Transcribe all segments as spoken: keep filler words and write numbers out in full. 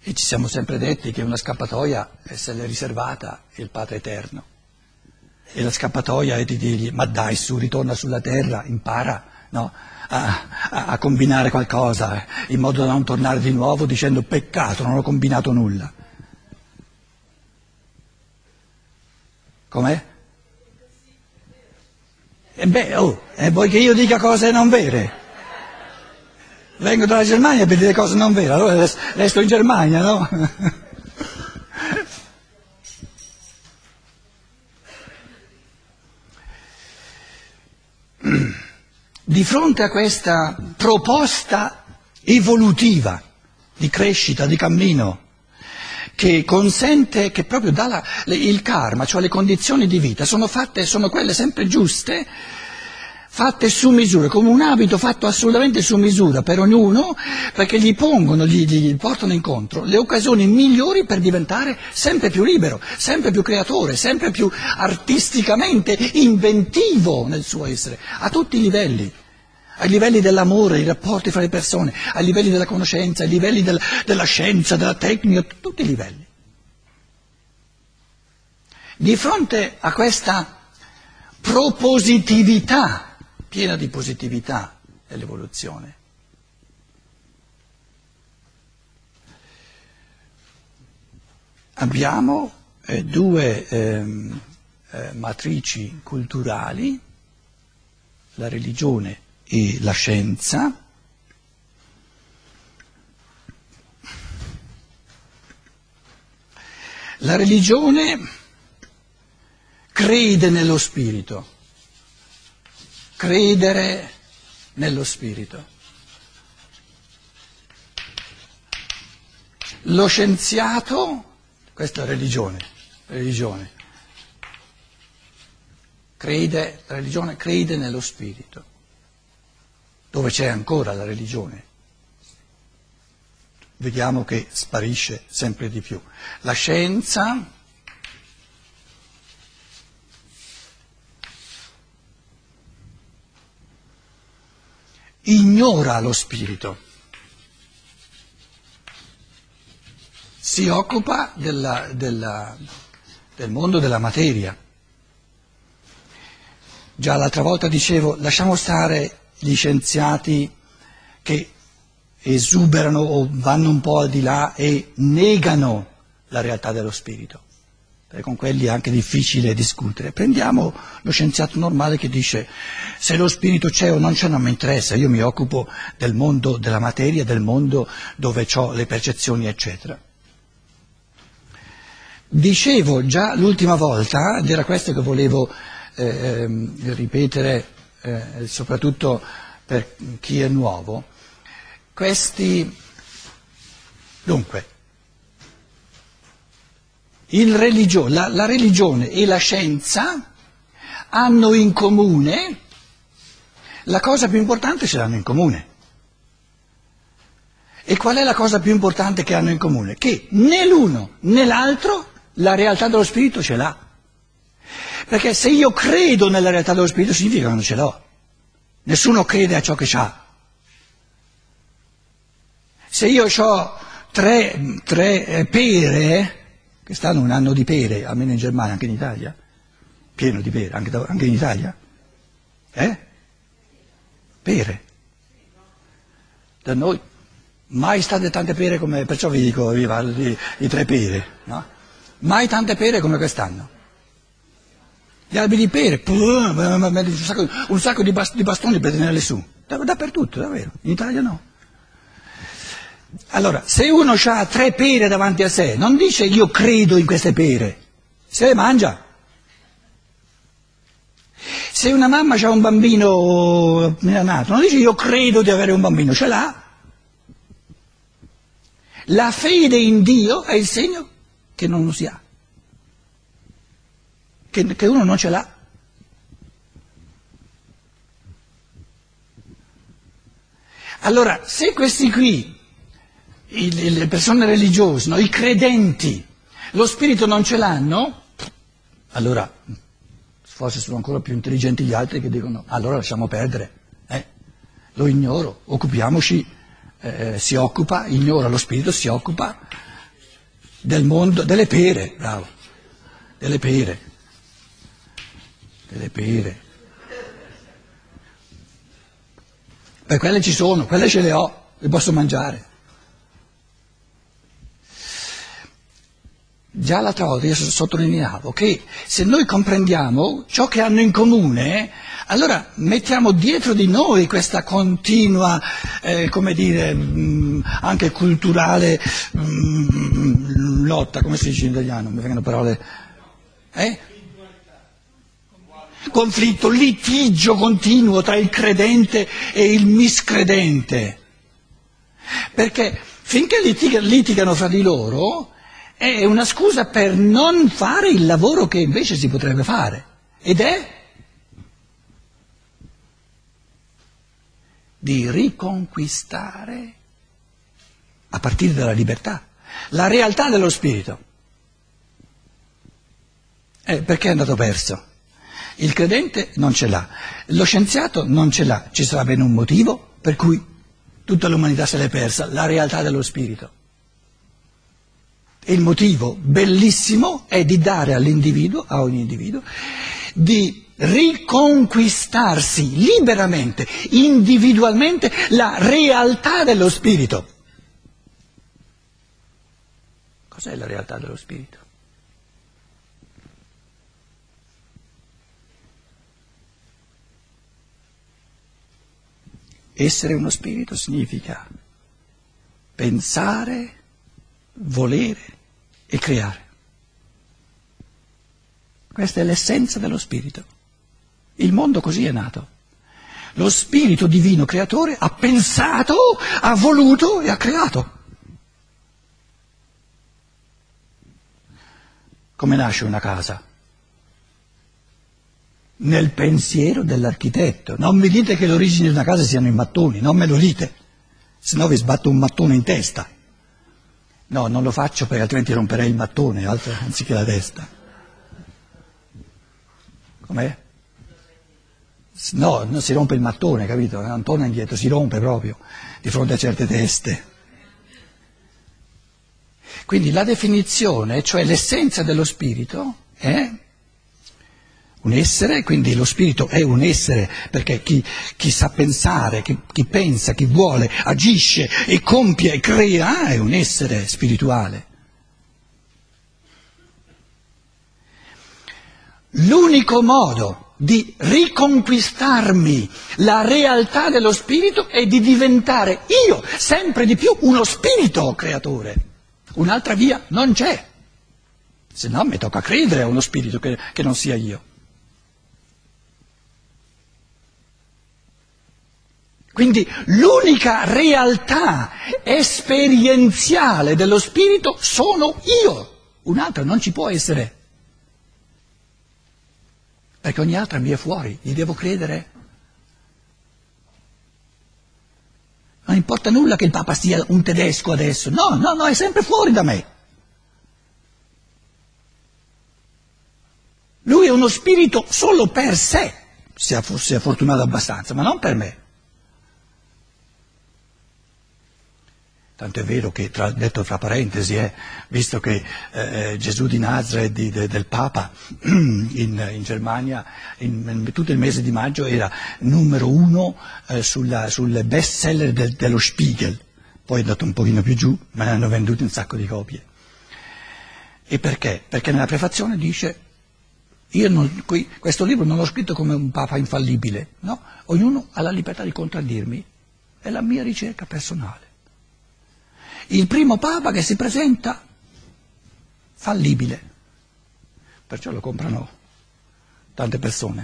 E ci siamo sempre detti che una scappatoia se l'è riservata il Padre Eterno. E la scappatoia è di dirgli, ma dai su, ritorna sulla terra, impara, no? a, a, a combinare qualcosa, in modo da non tornare di nuovo dicendo peccato, non ho combinato nulla. Com'è? E beh, oh, e vuoi che io dica cose non vere? Vengo dalla Germania per dire cose non vere, allora resto in Germania, no? Di fronte a questa proposta evolutiva di crescita, di cammino, che consente, che proprio dà la, le, il karma, cioè le condizioni di vita, sono fatte, sono quelle sempre giuste, fatte su misura, come un abito fatto assolutamente su misura per ognuno, perché gli pongono, gli, gli portano incontro le occasioni migliori per diventare sempre più libero, sempre più creatore, sempre più artisticamente inventivo nel suo essere, a tutti i livelli. Ai livelli dell'amore, i rapporti fra le persone, ai livelli della conoscenza, ai livelli del, della scienza, della tecnica, tutti i livelli. Di fronte a questa propositività, piena di positività dell'evoluzione, abbiamo eh, due ehm, eh, matrici culturali, la religione e la scienza. La religione crede nello spirito, credere nello spirito. Lo scienziato, questa è religione, religione, crede, la religione crede nello spirito. Dove c'è ancora la religione, vediamo che sparisce sempre di più. La scienza ignora lo spirito, si occupa della, della, del mondo della materia. Già l'altra volta dicevo, lasciamo stare gli scienziati che esuberano o vanno un po' al di là e negano la realtà dello spirito, perché con quelli è anche difficile discutere. Prendiamo lo scienziato normale che dice se lo spirito c'è o non c'è non mi interessa, io mi occupo del mondo della materia, del mondo dove ho le percezioni eccetera. Dicevo già l'ultima volta, ed era questo che volevo eh, ripetere Eh, soprattutto per chi è nuovo, questi, dunque, il religio, la, la religione e la scienza hanno in comune, la cosa più importante ce l'hanno in comune. E qual è la cosa più importante che hanno in comune? Che né l'uno né l'altro la realtà dello spirito ce l'ha. Perché se io credo nella realtà dello spirito significa che non ce l'ho. Nessuno crede a ciò che c'ha. Se io ho tre, tre pere, che stanno un anno di pere, almeno in Germania, anche in Italia, pieno di pere, anche, da, anche in Italia, eh? Pere. Da noi mai state tante pere come, perciò vi dico, vi parlo di, di tre pere, no? Mai tante pere come quest'anno. Gli alberi di pere, un sacco, un sacco di bastoni per tenerle su, dappertutto, davvero, in Italia no. Allora, se uno ha tre pere davanti a sé, non dice io credo in queste pere, se le mangia. Se una mamma ha un bambino appena nato, non dice io credo di avere un bambino, ce l'ha. La fede in Dio è il segno che non lo si ha. Che, che uno non ce l'ha. Allora, se questi qui, i, le persone religiose, no, i credenti, lo spirito non ce l'hanno, allora forse sono ancora più intelligenti gli altri che dicono allora lasciamo perdere, eh? Lo ignoro, occupiamoci, eh, si occupa, ignora lo spirito, si occupa del mondo, delle pere, bravo, delle pere, delle pere. Per quelle ci sono, quelle ce le ho, le posso mangiare. Già l'altra volta io sottolineavo che se noi comprendiamo ciò che hanno in comune, allora mettiamo dietro di noi questa continua, eh, come dire, mh, anche culturale mh, lotta, come si dice in italiano, mi vengono parole, eh? Conflitto, litigio continuo tra il credente e il miscredente, perché finché litigano, litigano fra di loro è una scusa per non fare il lavoro che invece si potrebbe fare, ed è di riconquistare, a partire dalla libertà, la realtà dello spirito. Eh, perché è andato perso? Il credente non ce l'ha, lo scienziato non ce l'ha, ci sarà bene un motivo per cui tutta l'umanità se l'è persa, la realtà dello spirito. E il motivo bellissimo è di dare all'individuo, a ogni individuo, di riconquistarsi liberamente, individualmente, la realtà dello spirito. Cos'è la realtà dello spirito? Essere uno spirito significa pensare, volere e creare. Questa è l'essenza dello spirito. Il mondo così è nato. Lo spirito divino creatore ha pensato, ha voluto e ha creato. Come nasce una casa? Nel pensiero dell'architetto. Non mi dite che l'origine di una casa siano i mattoni, non me lo dite, se no vi sbatto un mattone in testa. No, non lo faccio perché altrimenti romperei il mattone, altro, anziché la testa. Com'è? No, non si rompe il mattone, capito? Non torna indietro, si rompe proprio di fronte a certe teste. Quindi la definizione, cioè l'essenza dello spirito, è un essere, quindi lo spirito è un essere, perché chi, chi sa pensare, chi, chi pensa, chi vuole, agisce e compie e crea, è un essere spirituale. L'unico modo di riconquistarmi la realtà dello spirito è di diventare io, sempre di più, uno spirito creatore. Un'altra via non c'è, se no mi tocca credere a uno spirito che, che non sia io. Quindi l'unica realtà esperienziale dello spirito sono io, un'altra non ci può essere, perché ogni altra mi è fuori, gli devo credere. Non importa nulla che il Papa sia un tedesco adesso, no, no, no, è sempre fuori da me. Lui è uno spirito solo per sé, se fosse fortunato abbastanza, ma non per me. Tanto è vero che, tra, detto tra parentesi, eh, visto che eh, Gesù di Nazareth di, de, del Papa in, in Germania in, in tutto il mese di maggio era numero uno eh, sulla, sul best seller del, dello Spiegel, poi è andato un pochino più giù, ma ne hanno venduti un sacco di copie. E perché? Perché nella prefazione dice, io non, qui, questo libro non l'ho scritto come un Papa infallibile, no? Ognuno ha la libertà di contraddirmi, è la mia ricerca personale. Il primo Papa che si presenta fallibile, perciò lo comprano tante persone.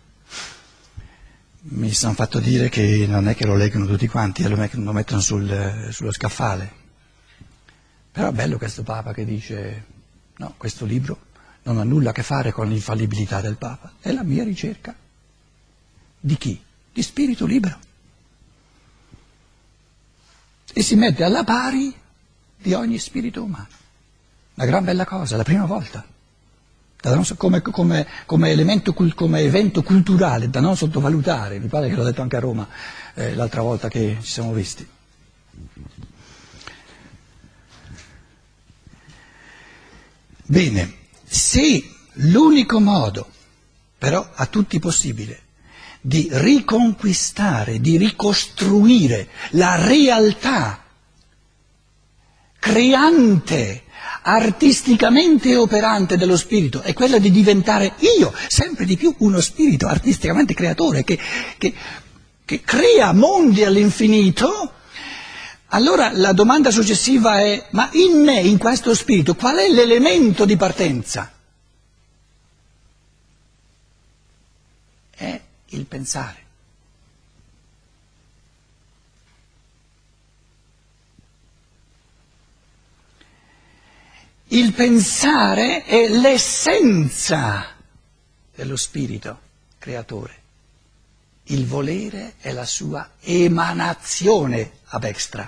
Mi sono fatto dire che non è che lo leggono tutti quanti, lo mettono sul, sullo scaffale. Però è bello questo Papa che dice, no, questo libro non ha nulla a che fare con l'infallibilità del Papa, è la mia ricerca. Di chi? Di spirito libero. E si mette alla pari di ogni spirito umano. Una gran bella cosa, la prima volta. Da non, come, come, come, elemento, come evento culturale, da non sottovalutare, mi pare che l'ho detto anche a Roma eh, l'altra volta che ci siamo visti. Bene, se l'unico modo, però a tutti possibile, di riconquistare, di ricostruire la realtà creante, artisticamente operante dello spirito, è quella di diventare io, sempre di più uno spirito artisticamente creatore, che, che, che crea mondi all'infinito, allora la domanda successiva è: ma in me, in questo spirito, qual è l'elemento di partenza? È il pensare. Il pensare è l'essenza dello spirito creatore. Il volere è la sua emanazione ad extra.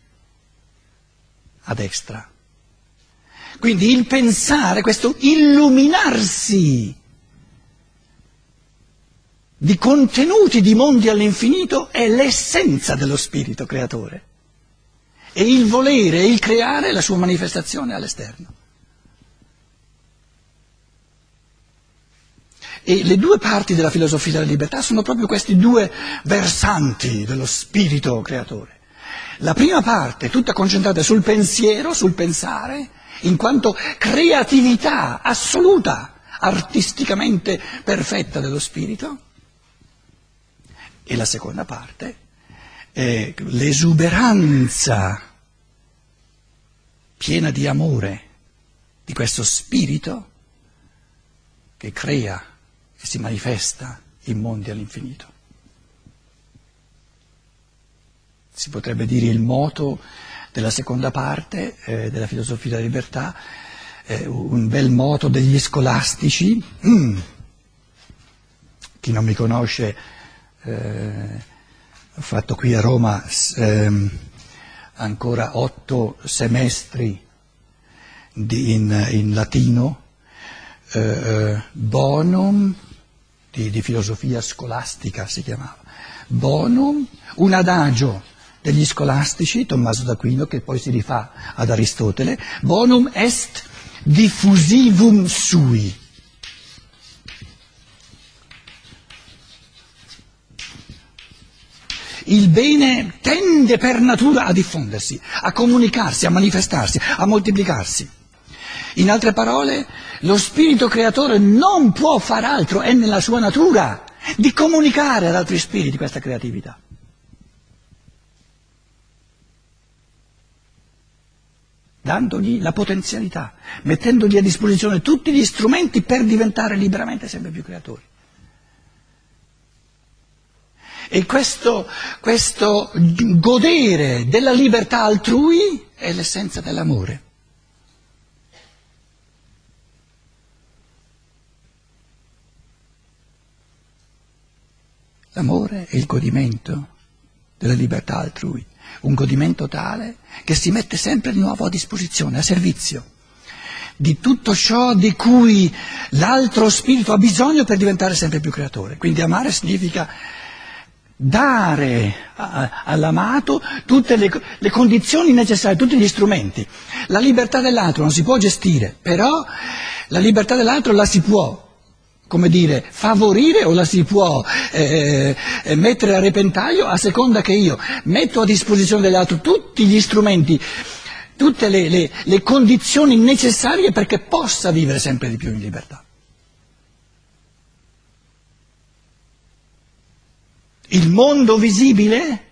Ad extra. Quindi il pensare, questo illuminarsi di contenuti di mondi all'infinito, è l'essenza dello spirito creatore. E il volere e il creare è la sua manifestazione all'esterno. E le due parti della filosofia della libertà sono proprio questi due versanti dello spirito creatore. La prima parte, tutta concentrata sul pensiero, sul pensare, in quanto creatività assoluta, artisticamente perfetta dello spirito, e la seconda parte è l'esuberanza piena di amore di questo spirito che crea e si manifesta in mondi all'infinito. Si potrebbe dire il moto della seconda parte eh, della filosofia della libertà, eh, un bel moto degli scolastici. Mm. Chi non mi conosce, eh, ho fatto qui a Roma eh, ancora otto semestri di, in, in latino, eh, bonum, di, di filosofia scolastica si chiamava, bonum, un adagio degli scolastici, Tommaso d'Aquino, che poi si rifà ad Aristotele, bonum est diffusivum sui. Il bene tende per natura a diffondersi, a comunicarsi, a manifestarsi, a moltiplicarsi. In altre parole, lo spirito creatore non può far altro, è nella sua natura, di comunicare ad altri spiriti questa creatività. Dandogli la potenzialità, mettendogli a disposizione tutti gli strumenti per diventare liberamente sempre più creatori. E questo, questo godere della libertà altrui è l'essenza dell'amore. L'amore è il godimento della libertà altrui, un godimento tale che si mette sempre di nuovo a disposizione, a servizio di tutto ciò di cui l'altro spirito ha bisogno per diventare sempre più creatore. Quindi amare significa dare a, all'amato tutte le, le condizioni necessarie, tutti gli strumenti. La libertà dell'altro non si può gestire, però la libertà dell'altro la si può, come dire, favorire o la si può eh, eh, mettere a repentaglio a seconda che io metto a disposizione dell'altro tutti gli strumenti, tutte le, le, le condizioni necessarie perché possa vivere sempre di più in libertà. Il mondo visibile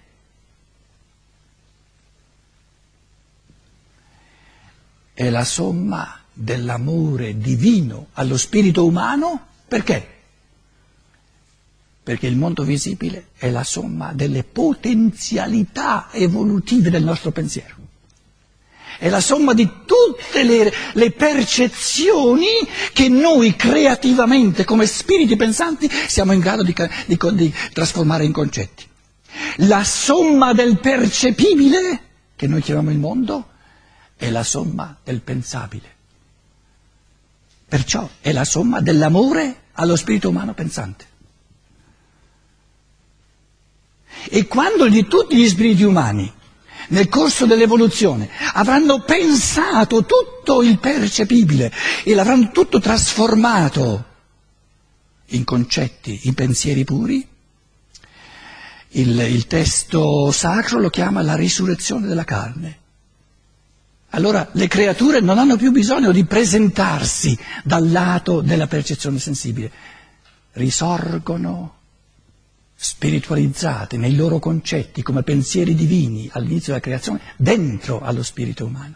è la somma dell'amore divino allo spirito umano. Perché? Perché il mondo visibile è la somma delle potenzialità evolutive del nostro pensiero. È la somma di tutte le, le percezioni che noi creativamente, come spiriti pensanti, siamo in grado di, di, di trasformare in concetti. La somma del percepibile, che noi chiamiamo il mondo, è la somma del pensabile. Perciò è la somma dell'amore allo spirito umano pensante. E quando di tutti gli spiriti umani nel corso dell'evoluzione avranno pensato tutto il percepibile e l'avranno tutto trasformato in concetti, in pensieri puri, il, il testo sacro lo chiama la risurrezione della carne. Allora le creature non hanno più bisogno di presentarsi dal lato della percezione sensibile, risorgono spiritualizzate nei loro concetti come pensieri divini all'inizio della creazione dentro allo spirito umano.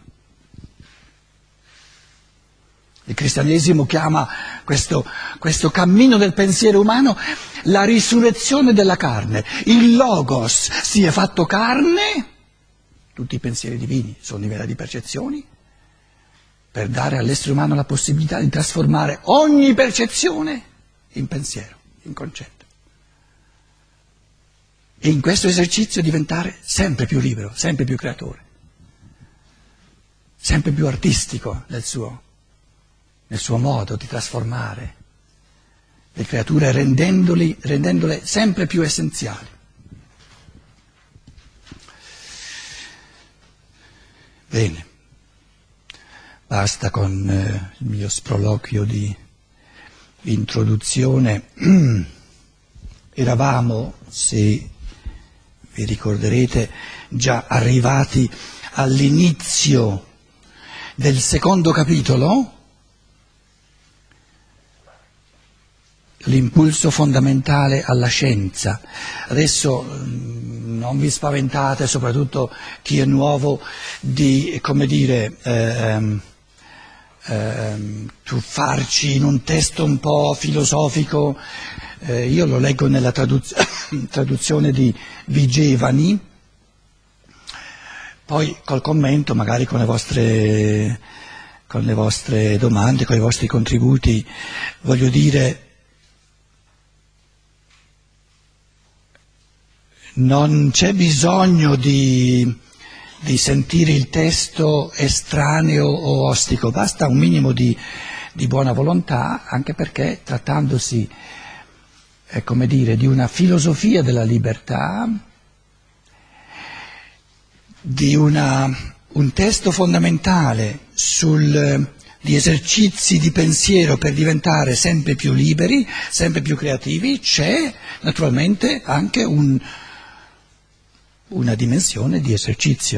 Il cristianesimo chiama questo, questo cammino del pensiero umano la risurrezione della carne. Il Logos si è fatto carne, tutti i pensieri divini sono livelli di percezioni, per dare all'essere umano la possibilità di trasformare ogni percezione in pensiero, in concetto. E in questo esercizio diventare sempre più libero, sempre più creatore, sempre più artistico nel suo nel suo modo di trasformare le creature rendendoli, rendendole sempre più essenziali. Bene, basta con eh, il mio sproloquio di introduzione. Eravamo, se vi ricorderete, già arrivati all'inizio del secondo capitolo, l'impulso fondamentale alla scienza. Adesso mh, non vi spaventate, soprattutto chi è nuovo, di, come dire, ehm, ehm, tuffarci in un testo un po' filosofico. Eh, io lo leggo nella traduz- traduzione di Vigevani, poi col commento, magari con le vostre, con le vostre domande, con i vostri contributi, voglio dire, non c'è bisogno di, di sentire il testo estraneo o ostico, basta un minimo di, di buona volontà, anche perché trattandosi, eh, come dire, di una filosofia della libertà, di una, un testo fondamentale sul, di esercizi di pensiero per diventare sempre più liberi, sempre più creativi, c'è naturalmente anche un una dimensione di esercizio.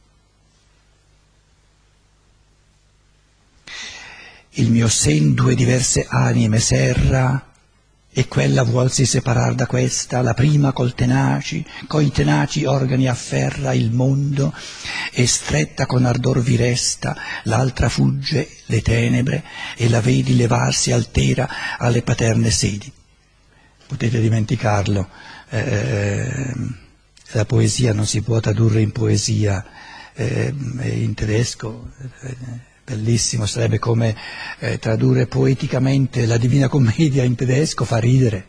Il mio sen due diverse anime serra, e quella vuolsi separar da questa, la prima col tenaci, coi tenaci organi afferra il mondo, e stretta con ardor vi resta, l'altra fugge le tenebre, e la vedi levarsi altera alle paterne sedi. Potete dimenticarlo. Eh, La poesia non si può tradurre in poesia, eh, in tedesco, eh, bellissimo, sarebbe come eh, tradurre poeticamente la Divina Commedia in tedesco, fa ridere.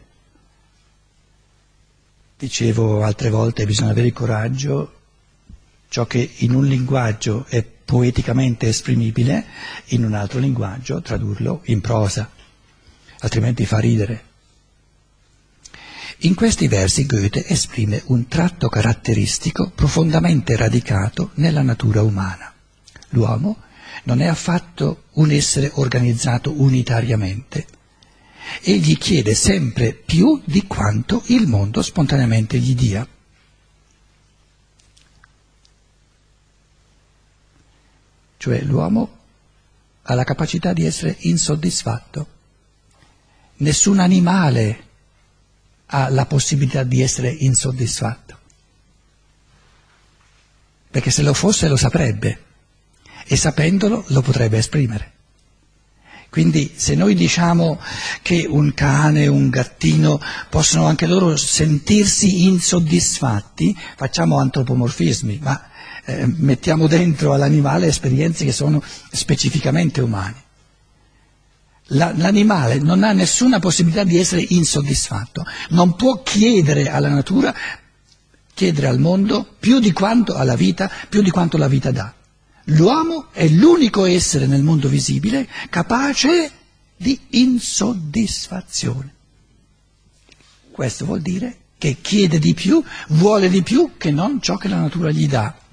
Dicevo altre volte, bisogna avere il coraggio, ciò che in un linguaggio è poeticamente esprimibile, in un altro linguaggio tradurlo in prosa, altrimenti fa ridere. In questi versi Goethe esprime un tratto caratteristico profondamente radicato nella natura umana. L'uomo non è affatto un essere organizzato unitariamente. Egli chiede sempre più di quanto il mondo spontaneamente gli dia. Cioè l'uomo ha la capacità di essere insoddisfatto. Nessun animale ha la possibilità di essere insoddisfatto, perché se lo fosse lo saprebbe e sapendolo lo potrebbe esprimere. Quindi se noi diciamo che un cane, un gattino possono anche loro sentirsi insoddisfatti, facciamo antropomorfismi, ma eh, mettiamo dentro all'animale esperienze che sono specificamente umane. L'animale non ha nessuna possibilità di essere insoddisfatto, non può chiedere alla natura, chiedere al mondo più di quanto alla vita, più di quanto la vita dà. L'uomo è l'unico essere nel mondo visibile capace di insoddisfazione. Questo vuol dire che chiede di più, vuole di più che non ciò che la natura gli dà.